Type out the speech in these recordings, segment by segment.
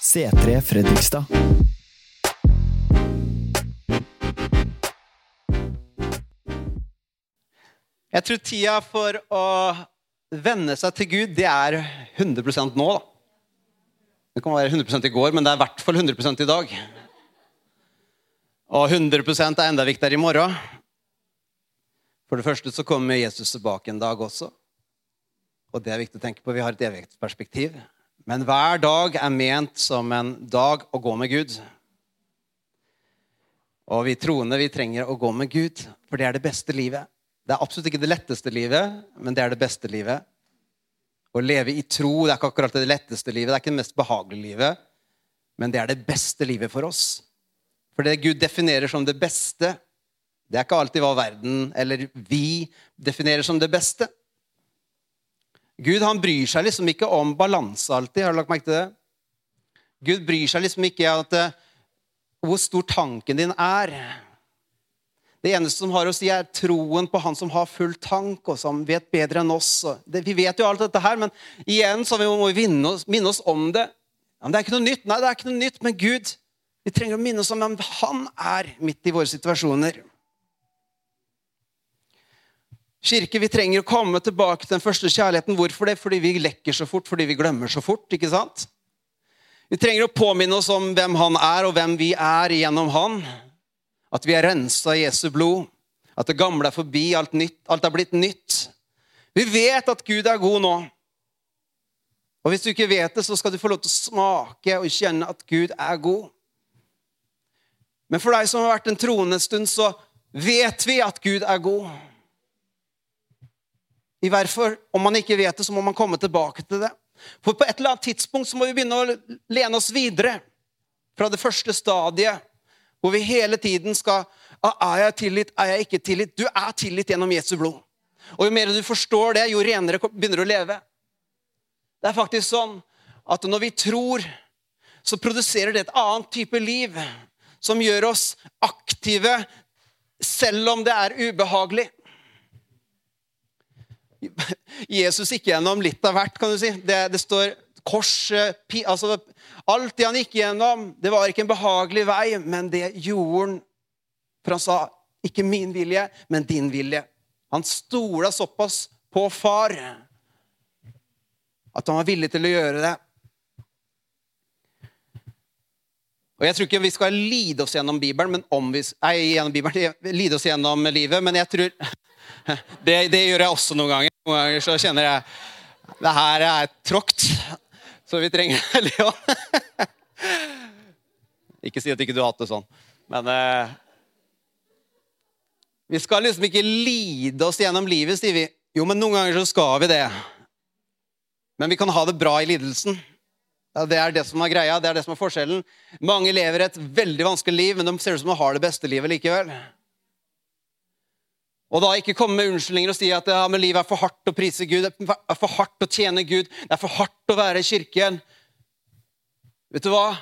C3 Fredrikstad. Jeg tror tida for å venne seg til Gud, det er 100% nå da. Det kan være 100% i går, men det er i hvert fall 100% i dag. Og 100% er enda viktigere i morgen. For det første så kommer Jesus tilbake en dag også. Og det er viktig å tenke på, vi har et evighetsperspektiv. Men hver dag er ment som en dag å gå med Gud. Og vi troende, vi trenger å gå med Gud, for det er det beste livet. Det er absolutt ikke det letteste livet, men det er det beste livet. Å leve i tro, det er ikke akkurat det letteste livet, det er ikke det mest behagelige livet, men det er det beste livet for oss. For det Gud definerer som det beste, det er ikke alltid hva verden eller vi definerer som det beste. Gud, han bryr seg liksom ikke om balanse alltid, har du lagt merke til det? Gud bryr seg liksom ikke at hvor stor tanken din er. Det eneste som har å si er troen på han som har full tank, og som vet bedre enn oss. Vi vet jo alt dette her, men igjen så må vi minne oss om det. Ja, det er ikke noe nytt, nei det er ikke noe nytt, men Gud, vi trenger å minne oss om hvem han er midt i våre situasjoner. Kirke, vi trenger å komme tilbake til den første kjærligheten. Hvorfor det? Fordi vi lekker så fort, fordi vi glemmer så fort, ikke sant? Vi trenger å påminne oss om hvem han er, og hvem vi er gjennom han. At vi er renset av Jesu blod. At det gamle er forbi, alt er blitt nytt. Vi vet at Gud er god nå. Og hvis du ikke vet det, så skal du få lov til å smake og kjenne at Gud er god. Men for deg som har vært en troende stund, så vet vi at Gud er god. I hvert fall, om man ikke vet det, så må man komme tilbake til det. For på et eller annet tidspunkt så må vi begynne å lene oss videre fra det første stadiet, hvor vi hele tiden skal, er jeg tillit, er jeg ikke tillit? Du er tillit gjennom Jesu blod. Og jo mer du forstår det, jo renere begynner du å leve. Det er faktisk sånn at når vi tror, så produserer det et annet type liv, som gjør oss aktive, selv om det er ubehagelig. Jesus gikk gjennom litt av hvert, kan du si. Det står korset, altså alt det han gikk gjennom, det var ikke en behagelig vei, men det gjorde han. For han sa, ikke min vilje, men din vilje. Han stola såpass på far, at han var villig til å gjøre det. Og jeg tror ikke vi skal lide oss gjennom Bibelen, lide oss gjennom livet, men jeg tror... Det gjør jeg også noen ganger. Noen ganger så kjenner jeg det her er tråkt, så vi trenger Leon. Ikke si at ikke du har hatt det sånn. Men vi skal liksom ikke lide oss gjennom livet, sier vi. Jo, men noen ganger så skal vi det. Men vi kan ha det bra i lidelsen. Ja, det er det som er greia, det er det som er forskjellen. Mange lever et veldig vanskelig liv, men de ser ut som de har det beste livet likevel. Og da ikke komme med unnskyldninger og si at ja, men livet er for hardt å prise Gud, det er for hardt å tjene Gud, det er for hardt å være i kirken. Vet du hva?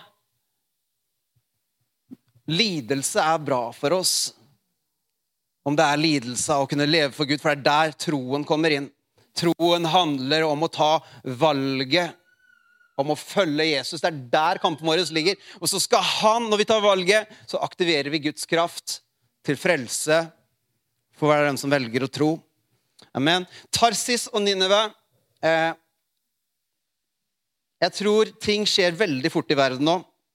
Lidelse er bra for oss. Om det er lidelse å kunne leve for Gud, for det er der troen kommer inn. Troen handler om å ta valget, om å følge Jesus. Det er der kampen vår ligger. Og så skal han, når vi tar valget, så aktiverer vi Guds kraft til frelse, for hver den som velger å tro. Amen. Tarsis og Nineve. Jeg tror ting skjer veldig fort i verden nå.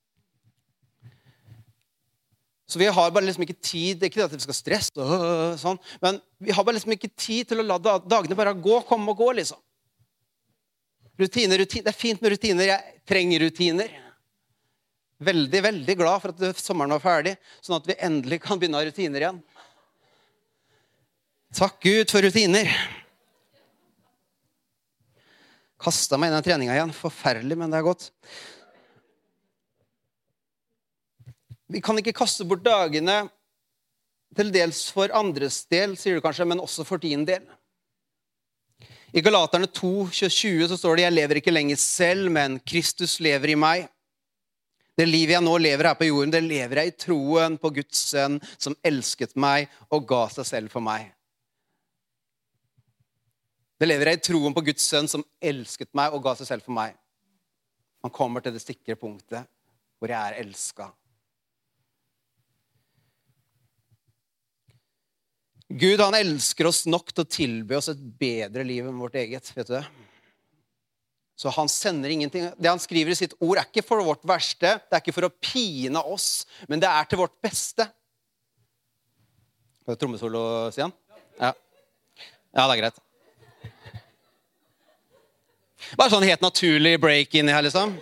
Så vi har bare liksom ikke tid, det er ikke det at vi skal stresse og sånn, men vi har bare liksom ikke tid til å la dagene bare komme og gå liksom. Rutiner, det er fint med rutiner, jeg trenger rutiner. Veldig, veldig glad for at sommeren var ferdig, sånn at vi endelig kan begynne å ha rutiner igjen. Takk Gud for rutiner. Kastet meg inn i treninga igjen. Forferdelig, men det er godt. Vi kan ikke kaste bort dagene til dels for andres del, sier du kanskje, men også for din del. I Galaterne 2:20 så står det, jeg lever ikke lenger selv, men Kristus lever i meg. Det livet jeg nå lever her på jorden, det lever jeg i troen på Guds sønn, som elsket meg og ga seg selv for meg. Det lever jeg i troen på Guds sønn som elsket meg og ga seg selv for meg. Man kommer til det sikre punktet hvor jeg elsket. Gud, han elsker oss nok til å tilby oss et bedre liv enn vårt eget, vet du det? Så han sender ingenting. Det han skriver i sitt ord ikke for vårt verste, det ikke for å pine oss, men det til vårt beste. Skal du trommesolo, Stian? Ja. Ja, det greit. Bare sånn helt naturlig break inn i her, liksom.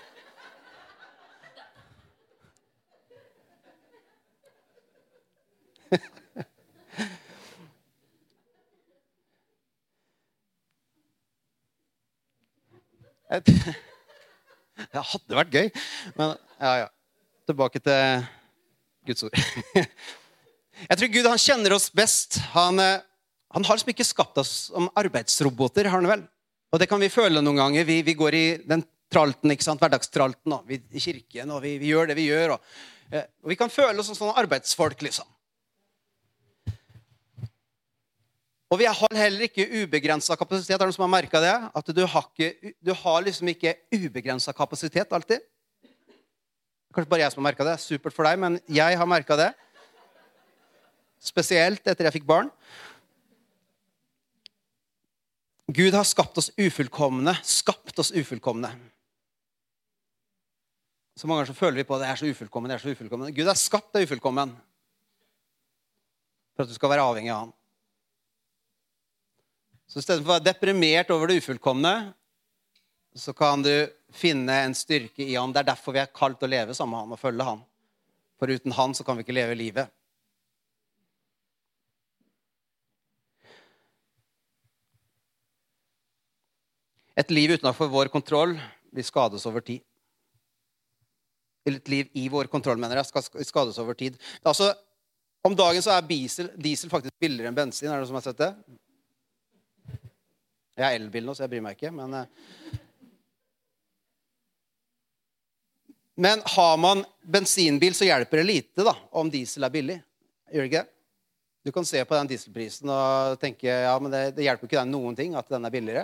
Det hadde vært gøy, men ja. Tilbake til Guds ord. Jeg tror Gud, han kjenner oss best. Han har liksom ikke skapt oss som arbeidsroboter, har han vel? Og det kan vi føle noen ganger. Vi går i den tralten, ikke sant? Hverdagstralten, og vi i kirken, og vi gjør det vi gjør. Og vi kan føle oss som sånne arbeidsfolk, liksom. Og vi har heller ikke ubegrenset kapasitet. Er det noen som har merket det? At du har liksom ikke ubegrenset kapasitet alltid. Kanskje bare jeg som har merket det. Supert for deg, men jeg har merket det. Spesielt etter jeg fikk barn. Gud har skapt oss ufullkomne. Så mange ganger så føler vi på at det så ufullkommen. Gud har skapt deg ufullkommen. For at du skal være avhengig av han. Så i stedet for å være deprimert over det ufullkomne, så kan du finne en styrke i han. Det derfor vi kalt å leve sammen med han og følge han. For uten han så kan vi ikke leve livet. Et liv utenfor vår kontroll blir skades over tid. Eller et liv i vår kontroll, mener jeg, skal skades over tid. Altså, om dagen så diesel faktisk billigere enn bensin. Er det noen som har sett det? Jeg har elbil nå, så jeg bryr meg ikke. Men har man bensinbil, så hjelper det lite da, om diesel billig. Gjør det ikke? Du kan se på den dieselprisen og tenke, ja, men det hjelper ikke deg noen ting at den billigere.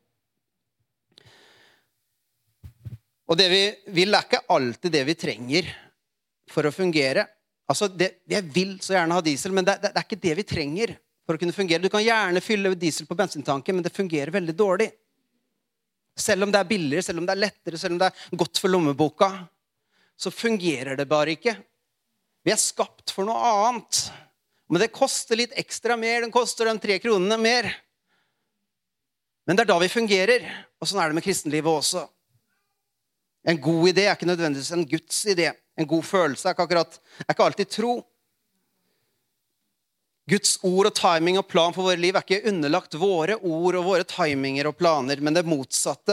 Og det vi vil ikke alltid det vi trenger for å fungere. Altså, jeg vil så gjerne ha diesel, men det ikke det vi trenger for å kunne fungere. Du kan gjerne fylle diesel på bensintanken, men det fungerer veldig dårlig. Selv om det billigere, selv om det lettere, selv om det godt for lommeboka, så fungerer det bare ikke. Vi skapt for noe annet. Men det koster litt ekstra mer, den koster de 3 kronene mer. Men det da vi fungerer, og sånn det med kristenlivet også. En god idé ikke nødvendigvis en Guds idé. En god følelse ikke alltid tro. Guds ord og timing og plan for våre liv ikke underlagt våre ord og våre timinger og planer, men det motsatte.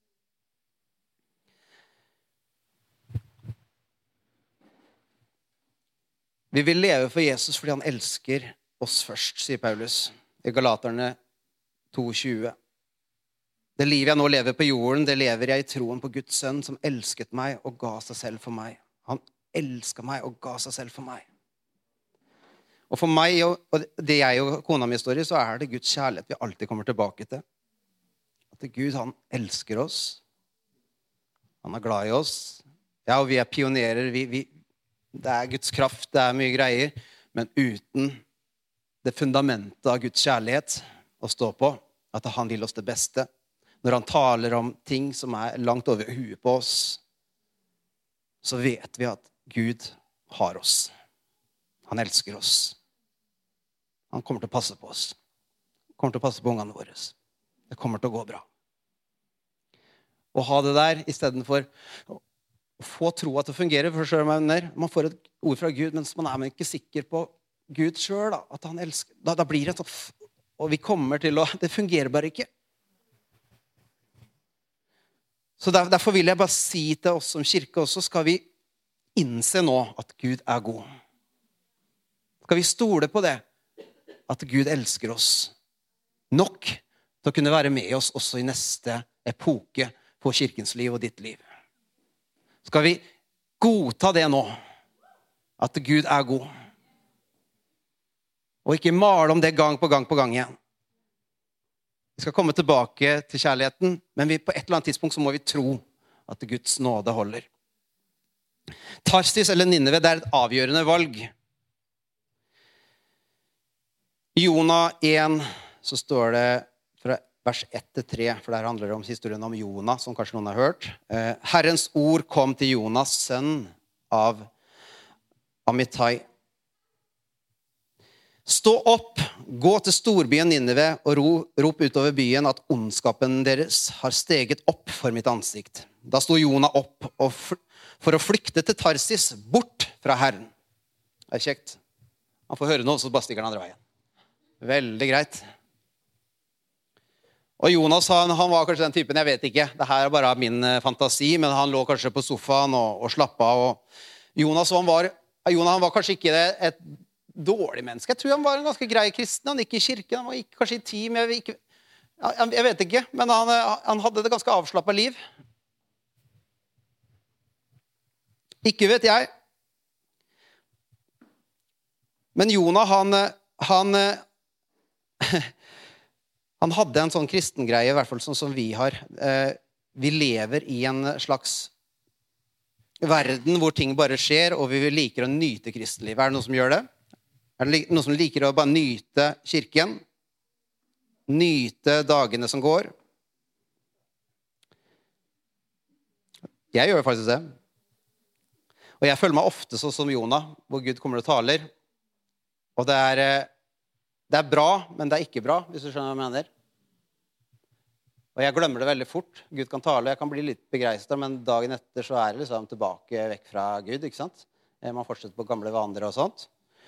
Vi vil leve for Jesus fordi han elsker oss først, sier Paulus i Galaterne 2,20. Det livet jeg nå lever på jorden, det lever jeg i troen på Guds sønn som elsket meg og ga seg selv for meg. Han elsket meg og ga seg selv for meg. Og for meg, og det jeg og kona mi står i, så det Guds kjærlighet vi alltid kommer tilbake til. At Gud, han elsker oss. Han glad i oss. Ja, og vi pionerer. Det Guds kraft, det mye greier. Men uten det fundamentet av Guds kjærlighet å stå på, at han vil oss det beste. Når han taler om ting som langt over huet på oss, så vet vi at Gud har oss. Han elsker oss. Han kommer til å passe på oss. Han kommer til å passe på ungene våre. Det kommer til å gå bra. Å ha det der, i stedet for å få tro at det fungerer, man får et ord fra Gud, men man ikke sikker på Gud selv, at han elsker. Da blir det sånn, og vi kommer til å, det fungerer bare ikke. Så derfor vil jeg bare si til oss som kirke også, skal vi innse nå at Gud god. Skal vi stole på det? At Gud elsker oss nok til å kunne være med oss også i neste epoke på kirkens liv og ditt liv. Skal vi godta det nå? At Gud god. Og ikke male om det gang på gang igjen. Vi skal komme tilbake til kjærligheten, men på et eller annet tidspunkt så må vi tro at Guds nåde holder. Tarsis eller Nineve, det et avgjørende valg. I Jona 1 så står det fra vers 1-3, for der handler det om historien om Jona, som kanskje noen har hørt. Herrens ord kom til Jonas, sønn av Amittai. Stå opp, gå til storbyen Nineve og rop utover byen at ondskapen deres har steget opp for mitt ansikt. Da sto Jona opp for å flykte til Tarsis, bort fra Herren. Det kjekt. Han får høre noe, så bare stikker han andre veien. Veldig greit. Og Jonas, han var kanskje den typen, jeg vet ikke. Det her bare min fantasi, men han lå kanskje på sofaen og slappet av. Og Jonas, han var kanskje ikke et dårlig menneske. Jeg tror han var en ganske grei kristen. Han gikk i kirken, han gikk kanskje i team. Jeg vet ikke, men han hadde det ganske avslappet liv. Ikke vet jeg. Men Jona, han hadde en sånn kristengreie, i hvert fall sånn som vi har. Vi lever i en slags verden hvor ting bare skjer, og vi liker å nyte kristenliv. Er det noen som gjør det? Er det noen som liker å bare nyte kirken? Nyte dagene som går? Jeg gjør faktisk det. Og jeg føler meg ofte sånn som Jona, hvor Gud kommer og taler. Og det er bra, men det er ikke bra, hvis du skjønner hva jeg mener. Og jeg glemmer det veldig fort. Gud kan tale, jeg kan bli litt begeistret, men dagen etter så det liksom tilbake vekk fra Gud, ikke sant? Man fortsetter på gamle vaner og sånt.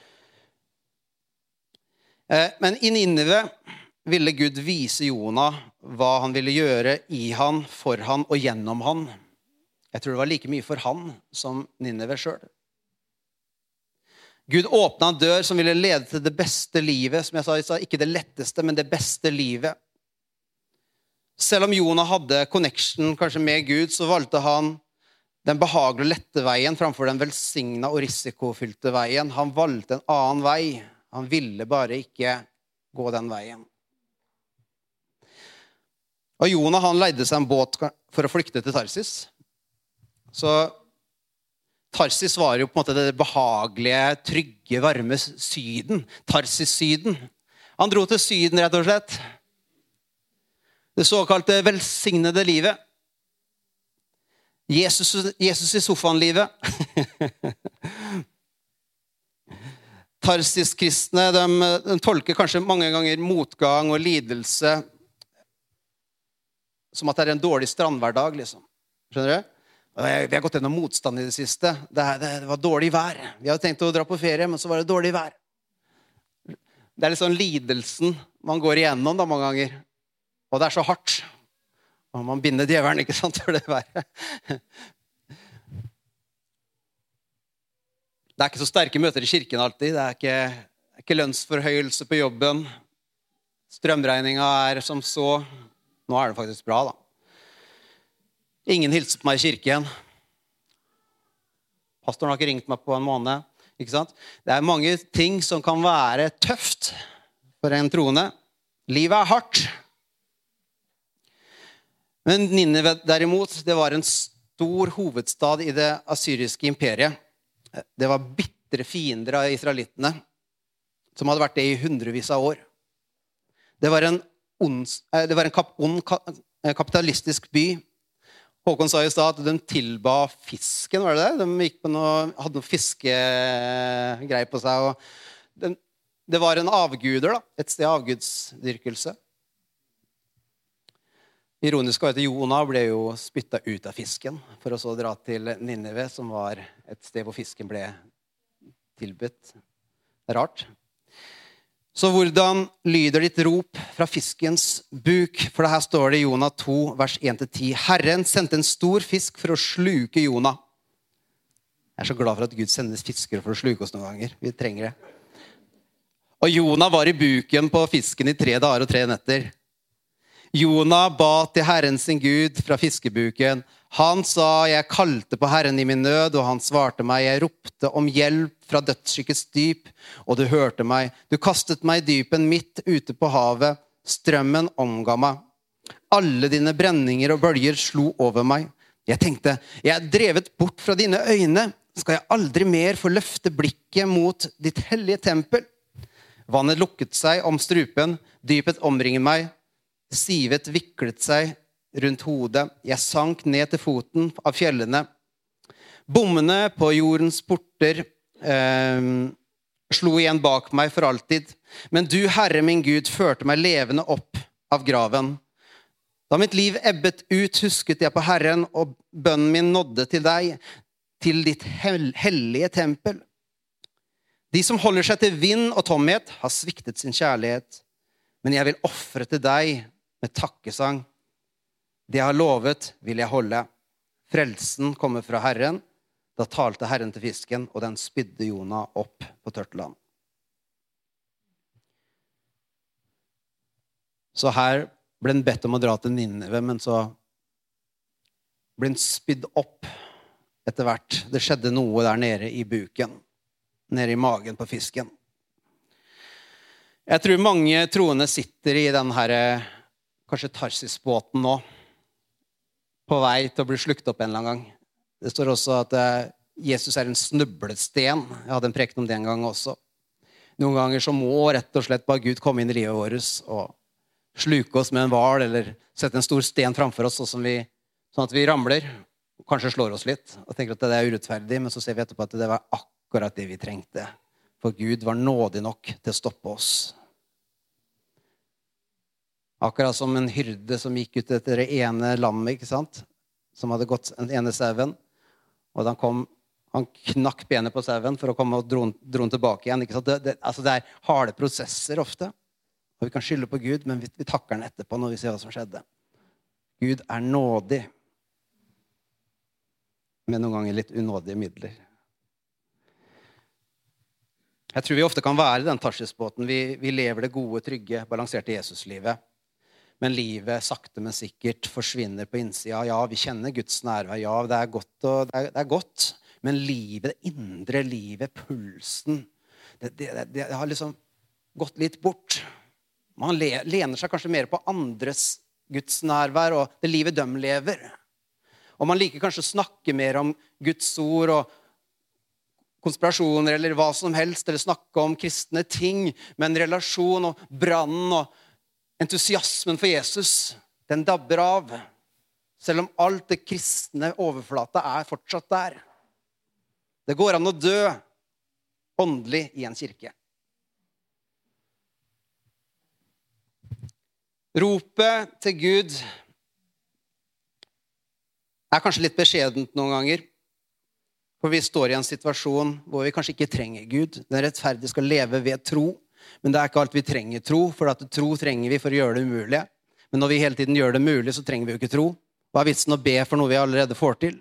Men i Nineve ville Gud vise Jona hva han ville gjøre i han, for han og gjennom han. Jeg tror det var like mye for han som Nineve selv. Gud åpnet en dør som ville lede til det beste livet, som jeg sa, ikke det letteste, men det beste livet. Selv om Jona hadde connection kanskje med Gud, så valgte han den behagelige og lette veien framfor den velsignede og risikofylte veien. Han valgte en annen vei. Han ville bare ikke gå den veien. Og Jona, han leide seg en båt for å flykte til Tarsis. Så Tarsis var jo på en måte det behagelige, trygge, varme syden. Tarsis-syden. Han dro til syden, rett og slett. Det såkalte velsignede livet. Jesus i sofaen-livet. Tarsis-kristne, de tolker kanskje mange ganger motgang og lidelse som at det en dårlig strandhverdag, liksom. Skjønner du? Vi har gått gjennom motstand i det siste. Det var dårlig vær. Vi hadde tenkt å dra på ferie, men så var det dårlig vær. Det litt sånn lidelsen man går igjennom da mange ganger. Og det så hardt. Og man binder djevelen, ikke sant, for det været. Det ikke så sterke møter i kirken alltid. Det ikke lønnsforhøyelse på jobben. Strømregningen som så. Nå det faktisk bra, da. Ingen hilser på meg i kirken. Pastoren har ikke ringt meg på en måned. Ikke sant? Det mange ting som kan være tøft for en troende. Livet hardt. Men Nineve derimot, det var en stor hovedstad i det assyriske imperiet. Det var bittre fiender av israelittene, som hadde vært det i hundrevis av år. Det var en ond kapitalistisk by. Håkon sa i stad at de tilba fisken, var det det? De gikk på hadde noe fiskegreier på seg. Og det var en avguder, da. Et sted avgudsdyrkelse. Ironisk var at Jona ble jo spyttet ut av fisken for å så dra til Nineve, som var et sted hvor fisken ble tilbudt. Det rart. Så hvordan lyder ditt rop fra fiskens buk? For det her står det i Jona 2, vers 1-10. Herren sendte en stor fisk for å sluke Jona. Jeg så glad for at Gud sendes fiskere for å sluke oss noen ganger. Vi trenger det. Og Jona var i buken på fisken i 3 dager og 3 netter. Jona ba til Herren sin Gud fra fiskebuken. Han sa, jeg kalte på Herren i min nød, og han svarte meg. Jeg ropte om hjelp fra dødsskykets dyp, og du hørte meg. Du kastet meg i dypen midt ute på havet. Strømmen omga meg. Alle dine brenninger og bølger slo over meg. Jeg tenkte, jeg er drevet bort fra dine øyne. Skal jeg aldri mer få løfte blikket mot ditt hellige tempel? Vannet lukket seg om strupen, dypet omringet meg, sivet viklet seg rundt hodet. Jeg sank ned til foten av fjellene. Bommene på jordens porter slo igjen bak meg for alltid. Men du, Herre min Gud, førte meg levende opp av graven. Da mitt liv ebbet ut, husket jeg på Herren, og bønnen min nådde til deg, til ditt hellige tempel. De som holder seg til vind og tomhet har sviktet sin kjærlighet, men jeg vil offre til deg med takkesang. Det jeg har lovet vil jeg holde. Frelsen kommer fra Herren. Da talte Herren til fisken, og den spydde Jona opp på tørt land. Så her ble den bedt om å dra til Nineve, men så ble den spydd opp etter hvert. Det skjedde noe der nede i buken, nede i magen på fisken. Jeg tror mange troende sitter i den her, kanskje Tarsis-båten nå, på vei til å bli slukt opp en eller annen gang. Det står også at Jesus er en snublesten. Jeg hadde en preken om det en gang også. Noen ganger så må rett og slett bare Gud komme inn i livet vårt og sluke oss med en hval, eller sette en stor sten framfor oss, sånn at vi ramler, og kanskje slår oss litt, og tenker at det er urettferdig, men så ser vi etterpå at det var akkurat det vi trengte. For Gud var nådig nok til å stoppe oss. Akkurat som en hyrde som gikk ut etter det ene lammet, ikke sant? Som hadde gått den ene sauen, og han knakk benet på sauen for å komme og dro den tilbake igjen. Ikke sant? Det er harde prosesser ofte. Og vi kan skylde på Gud, men vi takker han etterpå når vi ser hva som skjedde. Gud er nådig, men noen ganger litt unådige midler. Jeg tror vi ofte kan være i den Tarsis-båten. Vi lever det gode, trygge, balanserte Jesuslivet. Men livet sakte, men sikkert forsvinner på innsida. Ja, vi kjenner Guds nærvær. Ja, det er godt, og det er godt. Men livet, det indre livet, pulsen, det har liksom gått litt bort. Man lener seg kanskje mer på andres Guds nærvær og det livet de lever. Og man liker kanskje å snakke mer om Guds ord og konspirasjoner eller hva som helst, eller snakke om kristne ting, men relasjon og brannen og entusiasmen for Jesus, den dabber av. Selv om alt det kristne overflata er fortsatt der. Det går an å dø åndelig i en kirke. Ropet til Gud er kanskje litt beskjedent noen ganger, for vi står i en situasjon hvor vi kanskje ikke trenger Gud. Den rettferdige skal leve ved tro, men det er ikke alt vi trenger tro, for at tro trenger vi for å gjøre det umulige. Men når vi hele tiden gjør det mulig, så trenger vi jo ikke tro. Hva er vitsen å be for noe vi allerede får til?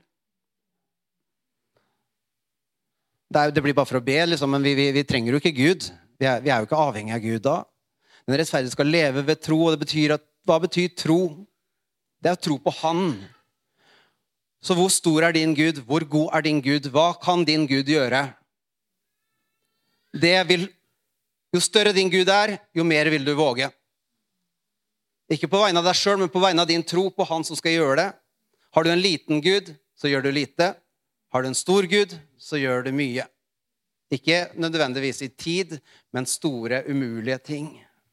Det blir bare for å be, liksom, men vi trenger jo ikke Gud. Vi er jo ikke avhengig av Gud da. Den rettferdige skal leve ved tro, og det betyr hva betyr tro? Det er å tro på Han. Så hvor stor er din Gud? Hvor god er din Gud? Hva kan din Gud gjøre? Jo større din Gud er, jo mer vil du våge. Ikke på vegne av deg selv, men på vegne av din tro på Han som skal gjøre det. Har du en liten Gud, så gjør du lite. Har du en stor Gud, så gjør du mye. Ikke nødvendigvis i tid, men store, umulige ting.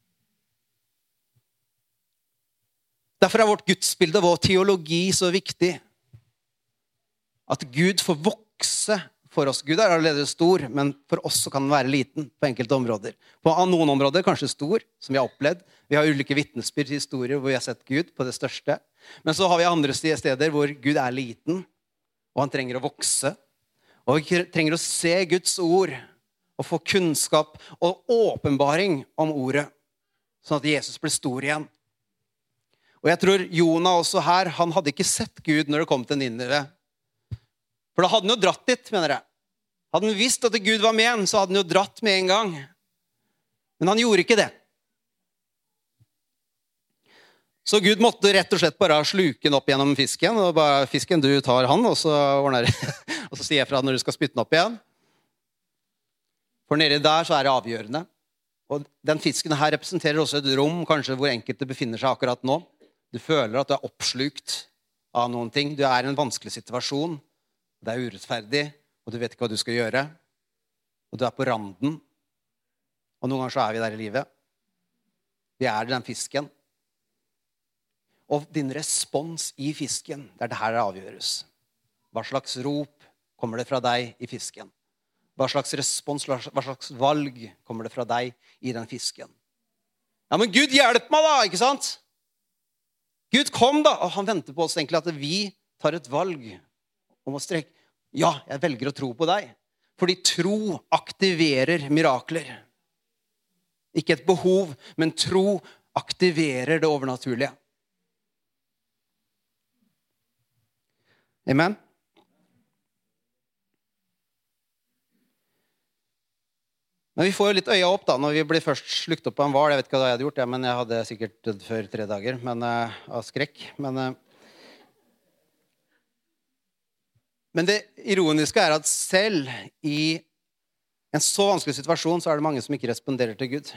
Derfor er vårt gudsbilde og vår teologi så viktig. At Gud får vokse for oss. Gud er allerede stor, men for oss så kan den være liten på enkelte områder. På noen områder kanskje stor, som vi har opplevd. Vi har ulike vittnesbyrd til historier hvor vi har sett Gud på det største. Men så har vi andre steder hvor Gud er liten, og han trenger å vokse. Og vi trenger å se Guds ord, og få kunnskap og åpenbaring om ordet, sånn at Jesus blir stor igjen. Og jeg tror Jona også her, han hadde ikke sett Gud når det kom til Nineve. For da hadde han jo dratt dit, mener jeg. Hadde han visst at Gud var med han, så hadde han jo dratt med en gang. Men han gjorde ikke det. Så Gud måtte rett og slett bare sluke den opp gjennom fisken, og bare, fisken, du tar han, og så ordner det. Og så sier jeg fra når du skal spytte den opp igjen. For nede der så er det avgjørende. Og den fisken her representerer også et rom, kanskje hvor enkelte befinner seg akkurat nå. Du føler at du er oppslukt av noen ting. Du er i en vanskelig situasjon. Det er urettferdig, og du vet ikke hva du skal gjøre. Og du er på randen. Og noen ganger så er vi der i livet. Vi er den fisken. Og din respons i fisken, det er det her det avgjøres. Hva slags rop kommer det fra deg i fisken? Hva slags respons, hva slags valg kommer det fra deg i den fisken? Ja, men Gud hjelp meg da, ikke sant? Gud kom da, og han venter på oss egentlig at vi tar et valg om å strekke. Ja, jeg velger å tro på deg. Fordi tro aktiverer mirakler. Ikke et behov, men tro aktiverer det overnaturlige. Amen? Men vi får jo litt øya opp da, når vi blir først slukt opp på en hval. Jeg vet ikke hva jeg hadde gjort, men jeg hadde sikkert dødd før 3 dager av skrekk. Men det ironiske er at selv i en så vanskelig situasjon, så er det mange som ikke responderer til Gud.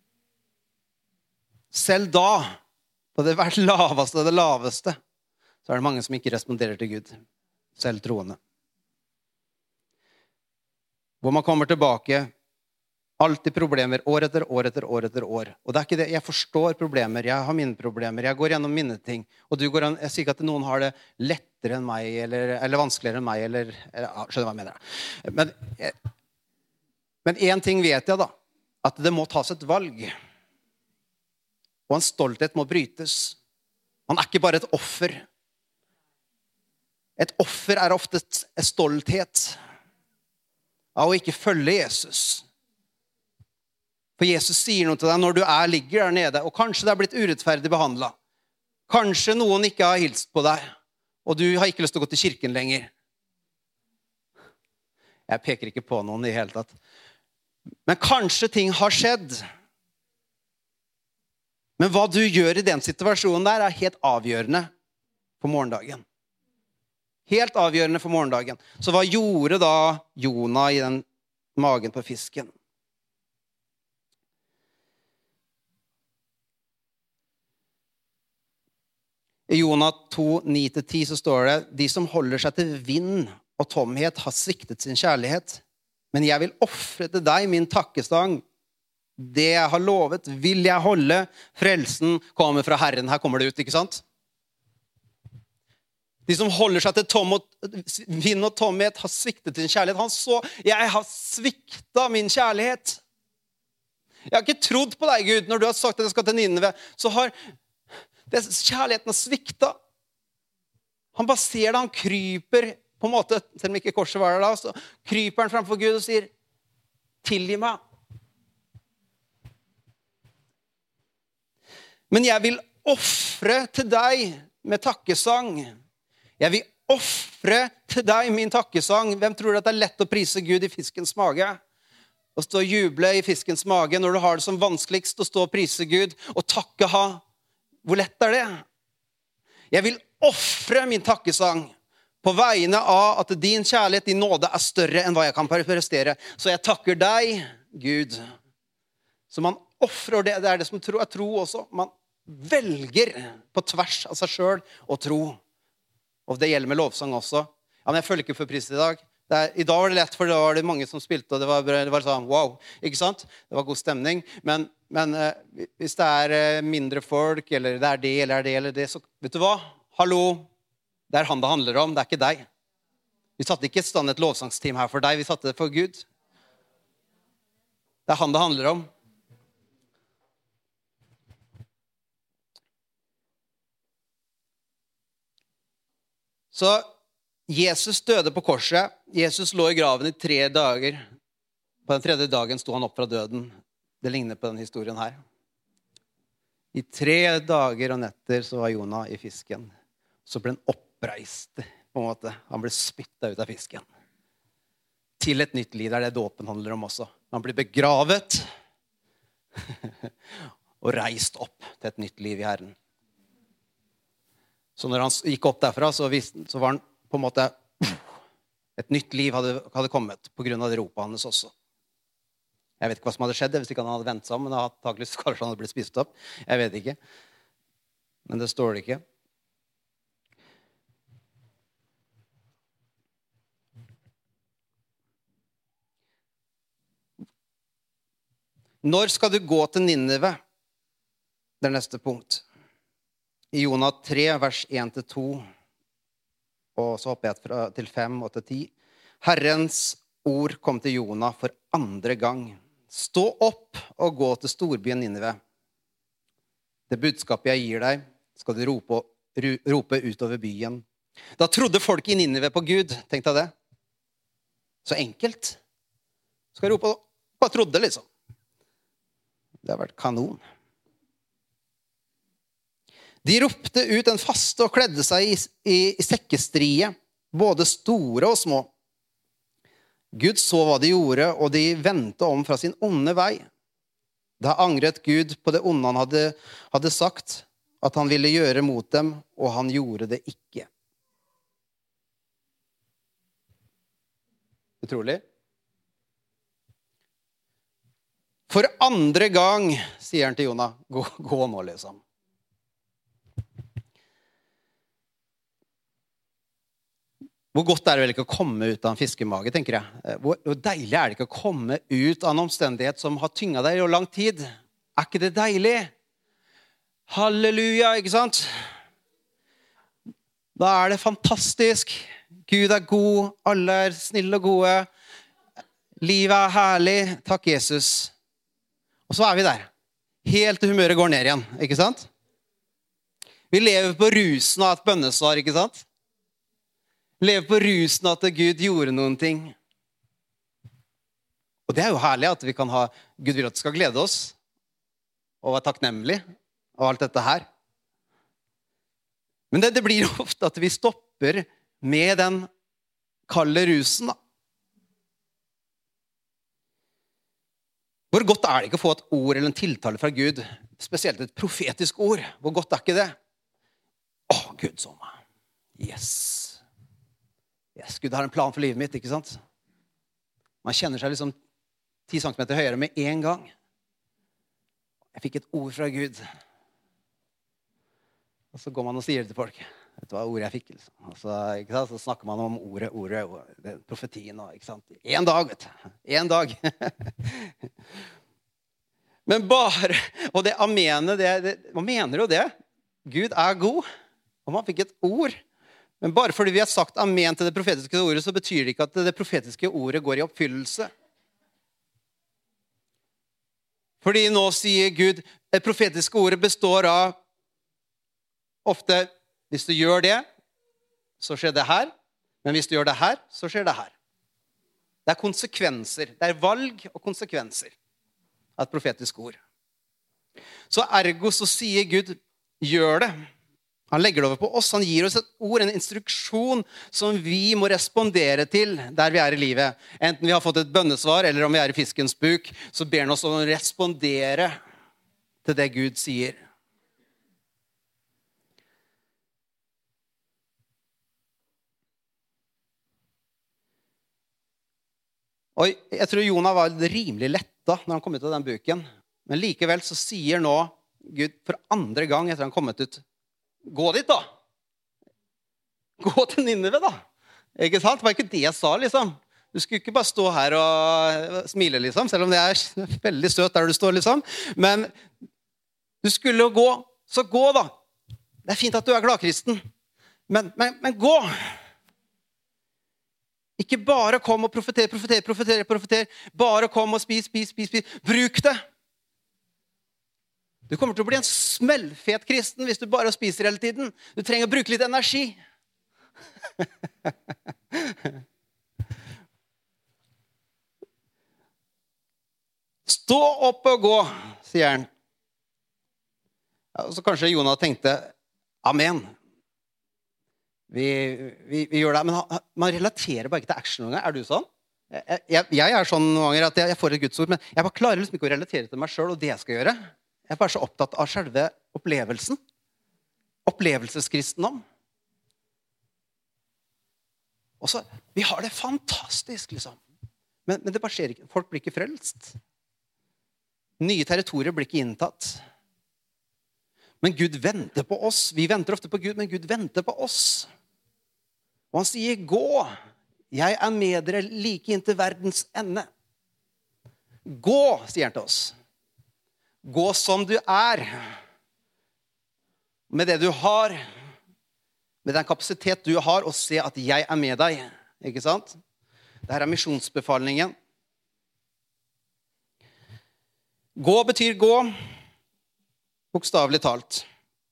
Selv da, på det laveste og det laveste, så er det mange som ikke responderer til Gud. Selv troende. Hvor man kommer tilbake, alltid problemer, år etter år etter år etter år. Og det er ikke det, jeg forstår problemer, jeg har mine problemer, jeg går gjennom mine ting. Og jeg sier ikke at noen har det lettere enn meg, eller vanskeligere enn meg, eller skjønner hva jeg mener. Men en ting vet jeg da, at det må tas et valg. Og en stolthet må brytes. Man er ikke bare et offer. Et offer er ofte en stolthet av å ikke følge Jesus. For Jesus sier noe til deg når du ligger der nede, og kanskje det har blitt urettferdig behandlet. Kanskje noen ikke har hilst på deg, og du har ikke lyst til å gå til kirken lenger. Jeg peker ikke på noen i hele tatt. Men kanskje ting har skjedd. Men hva du gjør i den situasjonen der er helt avgjørende for morgendagen. Helt avgjørende for morgendagen. Så hva gjorde da Jonah i den magen på fisken? I Jonah 2, 9-10 så står det: de som holder seg til vind og tomhet har sviktet sin kjærlighet. Men jeg vil offre til deg min takkestang. Det jeg har lovet vil jeg holde. Frelsen kommer fra Herren. Her kommer det ut, ikke sant? De som holder seg til vind og tomhet har sviktet sin kjærlighet. Han så, jeg har sviktet min kjærlighet. Jeg har ikke trodd på deg, Gud, når du har sagt at jeg skal til Nineve. Så har kjærligheten sviktet. Han baserer det, han kryper på en måte, selv om ikke korset var der da, så kryper han fremfor Gud og sier: tilgi meg. Men jeg vil offre til deg med takkesang. Jeg vil offre til deg min takkesang. Hvem tror at det er lett å prise Gud i fiskens mage? Å stå og juble i fiskens mage når du har det som vanskeligst, å stå og prise Gud og takke ha. Hvor lett er det? Jeg vil offre min takkesang på vegne av at din kjærlighet, din nåde er større enn hva jeg kan prestere. Så jeg takker deg, Gud. Så man offrer det. Det er det som er tro også. Man velger på tvers av seg selv å tro. Og det gjelder med lovsang også. Ja, men jeg føler ikke for pris i dag. I dag var det lett, for da var det mange som spilte, og det var sånn, wow, ikke sant? Det var god stemning. Men hvis det er mindre folk, eller det er det, eller det, så vet du hva? Hallo, det er han det handler om, det er ikke deg. Vi satte ikke i stand et lovsangsteam her for deg, vi satte det for Gud. Det er han det handler om. Så Jesus døde på korset. Jesus lå i graven i 3 dager. På den 3. dagen sto han opp fra døden. Det ligner på den historien her. I 3 dager og netter så var Jonah i fisken. Så ble han oppreist, på en måte. Han ble spyttet ut av fisken. Til et nytt liv, det er det dåpen handler om også. Han blir begravet og reist opp til et nytt liv i Herren. Så når han gikk opp derfra, så var han på en måte, et nytt liv hadde kommet på grunn av det ropet hans også. Jeg vet ikke hva som hadde skjedd, hvis ikke han hadde ventet seg om, men antageligvis kanskje han hadde blitt spist opp. Jeg vet ikke. Men det står det ikke. Når skal du gå til Nineve? Det er neste punkt. I Jonah 3, vers 1-2, og så hopper jeg til 5 og til 10. Herrens ord kom til Jonah for andre gang. Stå opp og gå til storbyen Nineve. Det budskapet jeg gir deg, skal du rope utover byen. Da trodde folk i Nineve på Gud, tenkte jeg det. Så enkelt. Skal jeg rope, bare trodde liksom. Det har vært kanon. De ropte ut en faste og kledde seg i sekkestrie, både store og små. Gud så hva de gjorde, og de vendte om fra sin onde vei. Da angret Gud på det onde han hadde sagt, at han ville gjøre mot dem, og han gjorde det ikke. Utrolig. For andre gang, sier han til Jonah, gå nå liksom. Hvor godt er det vel ikke å komme ut av en fiskemage, tenker jeg. Hvor deilig er det ikke å komme ut av en omstendighet som har tynget deg i lang tid. Er ikke det deilig? Halleluja, ikke sant? Da er det fantastisk. Gud er god, alle er snille og gode. Livet er herlig, takk Jesus. Og så er vi der. Helt til humøret går ned igjen, ikke sant? Vi lever på rusen av et bønnesvar, ikke sant? Lever på rusen at Gud gjorde noen ting. Og det er jo herlig at vi kan ha, Gud vil at vi skal glede oss, og være takknemlig, og alt dette her. Men det blir jo ofte at vi stopper med den kalde rusen da. Hvor godt er det ikke å få et ord eller en tiltale fra Gud, spesielt et profetisk ord? Hvor godt er ikke det? Gud så meg. Yes, Gud har en plan for livet mitt, ikke sant? Man kjenner seg liksom 10 centimeter høyere med en gang. Jeg fikk et ord fra Gud. Og så går man og sier det til folk. Vet du hva ordet jeg fikk? Liksom. Og så, ikke sant? Så snakker man om ordet profetien. Ikke sant? En dag, vet du. En dag. Men bare, og det amenet, man mener jo det. Gud er god, og man fikk et ord. Men bare fordi vi har sagt amen til det profetiske ordet, så betyr det ikke at det profetiske ordet går i oppfyllelse. Fordi nå sier Gud, det profetiske ordet består av ofte, hvis du gjør det, så skjer det her. Men hvis du gjør det her, så skjer det her. Det er konsekvenser. Det er valg og konsekvenser av et profetisk ord. Så ergo så sier Gud, gjør det. Han legger det over på oss. Han gir oss et ord, en instruksjon som vi må respondere til der vi er i livet. Enten vi har fått et bønnesvar, eller om vi er i fiskens buk, så ber han oss om å respondere til det Gud sier. Og jeg tror Jonah var rimelig letta når han kom ut av den buken. Men likevel så sier nå Gud for andre gang etter han kommet ut, gå dit da. Gå til Nineve da. Ikke sant? Det var ikke det jeg sa liksom. Du skulle ikke bare stå her og smile liksom, selv om det er veldig søt der du står liksom. Men du skulle gå, så gå da. Det er fint at du er gladkristen. Men gå. Ikke bare kom og profeter. Bare kom og spis. Bruk det. Du kommer til å bli en smellfet kristen hvis du bare spiser hele tiden. Du trenger å bruke litt energi. Stå opp og gå, sier han. Ja, og så kanskje Jonah tenkte, amen. Vi gjør det, men man relaterer bare ikke til action noen gang. Er du sånn? Jeg er sånn noen ganger at jeg får et Guds ord, men jeg bare klarer liksom ikke å relatere til meg selv og det jeg skal gjøre. Jeg er bare så opptatt av selve opplevelsen. Opplevelseskristendom. Og så, vi har det fantastisk, liksom. Men det bare skjer ikke. Folk blir ikke frelst. Nye territorier blir ikke inntatt. Men Gud venter på oss. Vi venter ofte på Gud, men Gud venter på oss. Og han sier, gå. Jeg er med dere like inn til verdens ende. Gå, sier han til oss. Gå som du med det du har, med den kapasitet du har, og se at jeg med deg. Ikke sant? Dette misjonsbefalingen. Gå betyr gå, bokstavelig talt.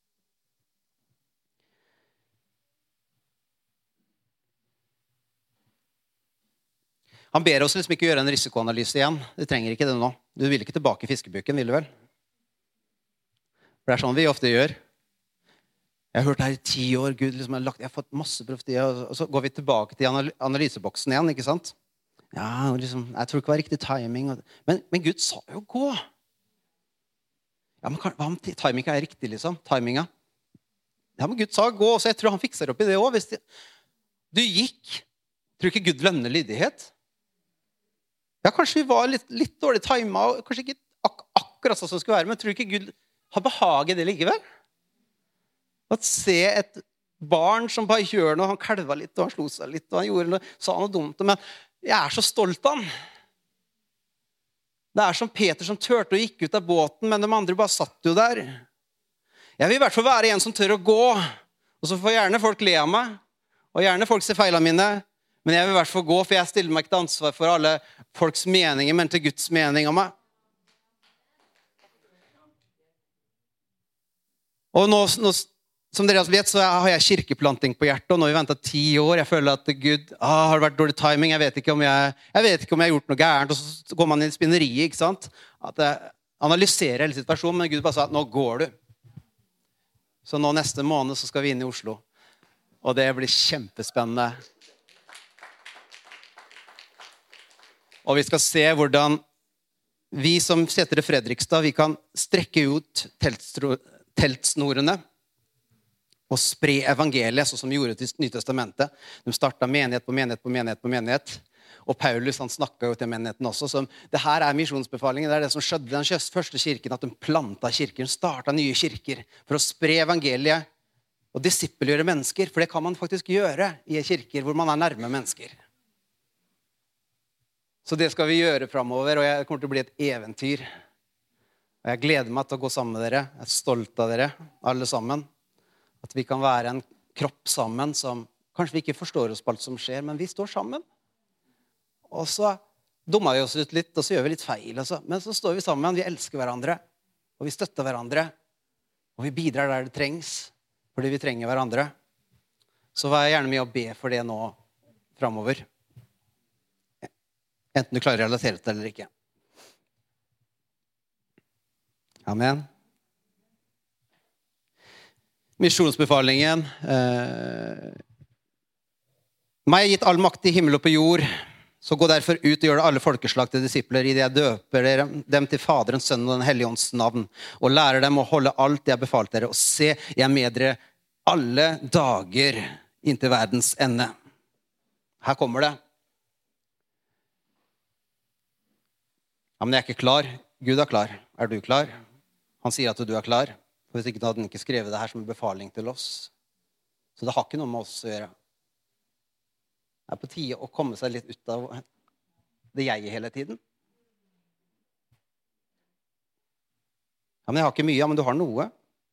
Han ber oss liksom ikke gjøre en risikoanalyse igjen. Du trenger ikke det nå. Du vil ikke tilbake i fiskebukken, vil du vel? For det sånn vi ofte gjør. Jeg har hørt det her i 10 år, Gud liksom har lagt, jeg har fått masse profetier, og så går vi tilbake til analyseboksen igjen, ikke sant? Ja, liksom, jeg tror ikke det var riktig timing. Men Gud sa jo gå. Ja, men hva om timinga riktig, liksom? Timinga. Ja, men Gud sa gå, så jeg tror han fikser opp i det også. Du gikk. Tror ikke Gud lønner lydighet? Ja, kanskje vi var litt dårlig timet, og kanskje ikke akkurat sånn som det skulle være, men tror ikke Gud har behag i det likevel? At se et barn som bare gjør noe, han kalva litt, og han slo seg litt, og han gjorde noe, sa noe dumt, men jeg er så stolt av han. Det er som Peter som tørte og gikk ut av båten, men de andre bare satt jo der. Jeg vil i hvert fall være en som tør å gå, og så får gjerne folk le av meg, og gjerne folk se feilene mine, men jeg vil i hvert fall gå, for jeg stiller meg ikke til ansvar for alle folks meninger, men til Guds mening om meg. Og nå som dere vet, så har jeg kirkeplanting på hjertet, og nå har vi ventet 10 år. Jeg føler at Gud, har det vært dårlig timing? Jeg vet ikke om jeg har gjort noe gærent, og så går man inn i spinneriet, ikke sant? At jeg analyserer hele situasjonen, men Gud bare sa, nå går du. Så nå neste måned så skal vi inn i Oslo, og det blir kjempespennende. Og vi skal se hvordan vi som setter i Fredrikstad, vi kan strekke ut teltsnorene og spre evangeliet, sånn som vi gjorde til Nytestamentet. De startet menighet på menighet på menighet på menighet. Og Paulus, han snakket jo til menigheten også. Så det her misjonsbefalingen, det er det som skjedde i den første kirken, at de plantet kirken, startet nye kirker for å spre evangeliet og disippelgjøre mennesker, for det kan man faktisk gjøre i kirker hvor man er nærme mennesker. Så det skal vi gjøre fremover, og jeg kommer til å bli et eventyr. Og jeg gleder meg til å gå sammen med dere. Jeg er stolt av dere, alle sammen. At vi kan være en kropp sammen som kanskje vi ikke forstår oss på alt som skjer, men vi står sammen. Og så dummer vi oss ut litt, og så gjør vi litt feil. Også. Men så står vi sammen, vi elsker hverandre, og vi støtter hverandre, og vi bidrar der det trengs, fordi vi trenger hverandre. Så vær gjerne med å be for det nå fremover. Enten du klarer å relatere til det eller ikke. Amen. Misjonsbefalingen. Meg er gitt all makt i himmel og på jord, så gå derfor ut og gjør det alle folkeslag til disipler, i det jeg døper dem til Faderens, Sønnen og den Hellige Ånds navn, og lærer dem å holde alt det jeg har befalt dere, og se, jeg er med dere alle dager inntil verdens ende. Her kommer det. Ja, men jeg er ikke klar. Gud er klar. Er du klar? Han sier at du er klar. For hvis ikke hadde han ikke skrevet det her som en befaling til oss. Så det har ikke noe med oss å gjøre. Det er på tide å komme seg litt ut av det jeg hele tiden. Ja, men jeg har ikke mye. Ja, men du har noe.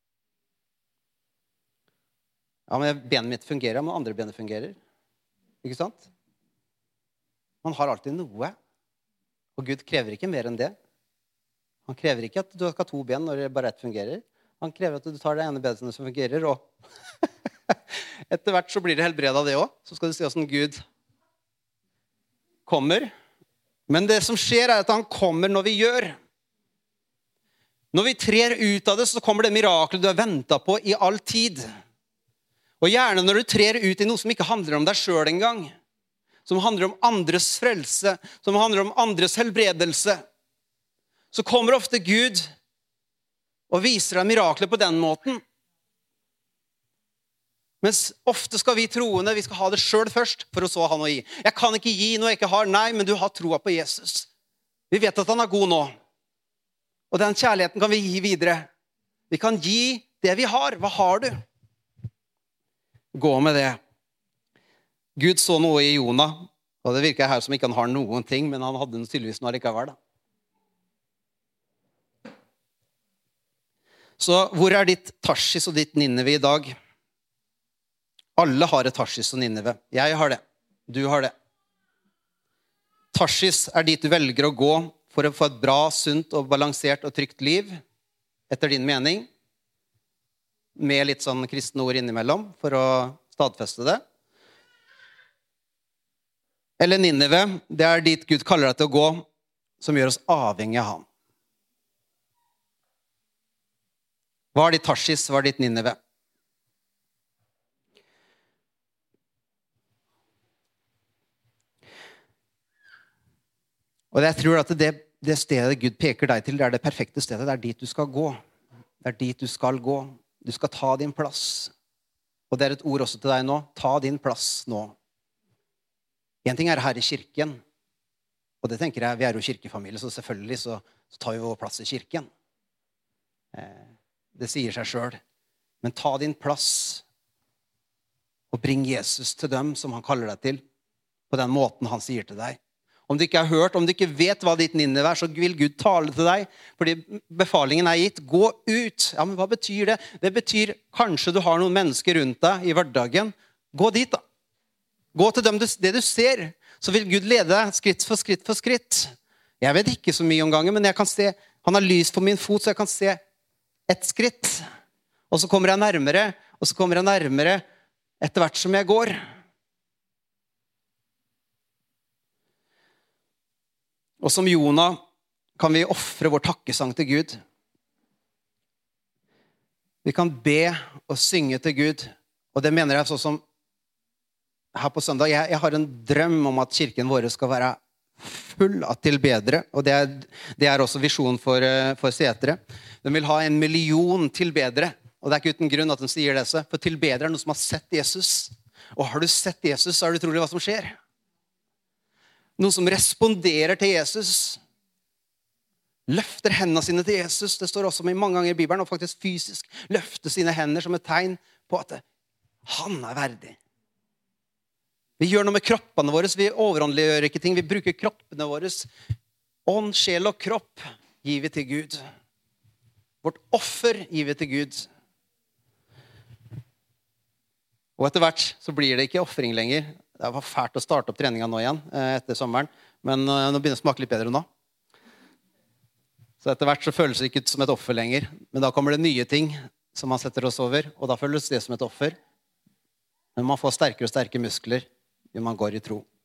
Ja, men benet mitt fungerer, men andre benet fungerer. Ikke sant? Man har alltid noe. Og Gud krever ikke mer enn det. Han krever ikke at du skal ha 2 ben når det bare ett fungerer. Han krever at du tar det ene benet som fungerer, og etter hvert så blir det helbredet av det også. Så skal du se hvordan Gud kommer. Men det som skjer er at han kommer når vi gjør. Når vi trer ut av det, så kommer det mirakelet du har ventet på i all tid. Og gjerne når du trer ut i noe som ikke handler om deg selv engang, som handler om andres frelse, som handler om andres helbredelse, så kommer ofte Gud og viser deg mirakler på den måten. Mens ofte skal vi troende, vi skal ha det selv først, for å så ha noe i. Jeg kan ikke gi noe jeg ikke har. Nei, men du har troa på Jesus. Vi vet at han er god nå. Og den kjærligheten kan vi gi videre. Vi kan gi det vi har. Hva har du? Gå med det. Gud så noe i Jonah, og det virker her som ikke han har noen ting, men han hadde tydeligvis noe likevel da. Så hvor ditt Tarsis og ditt Nineve I dag? Alle har et Tarsis og Nineve. Jeg har det. Du har det. Tarsis dit du velger å gå for å få et bra, sunt og balansert og trygt liv, etter din mening, med litt sånn kristne ord innimellom, for å stadfeste det. Eller Nineve, det dit Gud kaller deg til å gå, som gjør oss avhengig av ham. Hva ditt Tarsis, hva ditt Nineve? Og jeg tror at det stedet Gud peker deg til, det det perfekte stedet, det dit du skal gå. Det dit du skal gå. Du skal ta din plass. Og det et ord også til deg nå. Ta din plass nå. En ting her I kirken. Og det tenker jeg, vi jo kirkefamilie, så selvfølgelig så tar vi vår plass I kirken. Det sier seg selv. Men ta din plass og bring Jesus til dem som han kaller deg til, på den måten han sier til deg. Om du ikke har hørt, om du ikke vet hva ditt Nineve så vil Gud tale til deg, fordi befalingen gitt. Gå ut. Ja, men hva betyr det? Det betyr kanskje du har noen mennesker rundt deg I hverdagen. Gå dit da. Gå til dem det du ser. Så vil Gud lede deg skritt for skritt for skritt. Jeg vet ikke så mye om gangen, men jeg kan se, han har lys på min fot, så jeg kan se et skritt. Og så kommer jeg nærmere, og så kommer jeg nærmere etter hvert som jeg går. Og som Jonah kan vi offre vår takkesang til Gud. Vi kan be og synge til Gud. Og det mener jeg sånn som her på søndag. Jeg har en drøm om at kirken vår skal være full av tilbedere. Og det også visjonen for Setre. De vil ha 1 million tilbedere. Og det ikke uten grunn at de sier det. For tilbedere noen som har sett Jesus. Og har du sett Jesus, så du trolig hva som skjer. Noen som responderer til Jesus, løfter hendene sine til Jesus. Det står også mange ganger I Bibelen, og faktisk fysisk løfter sine hender som et tegn på at han verdig. Vi gjør noe med kroppene våre, vi overåndeliggjør ikke ting, vi bruker kroppene våre. Ånd, sjel og kropp gir vi til Gud. Vårt offer gir vi til Gud. Og etter hvert så blir det ikke offring lenger. Det var fælt å starte opp treningen nå igjen etter sommeren, men nå begynner det å smake litt bedre nå. Så etter hvert så føles det ikke ut som et offer lenger, men da kommer det nye ting som man setter oss over, og da føles det som et offer. Men man får sterkere og sterkere muskler når man går I tro.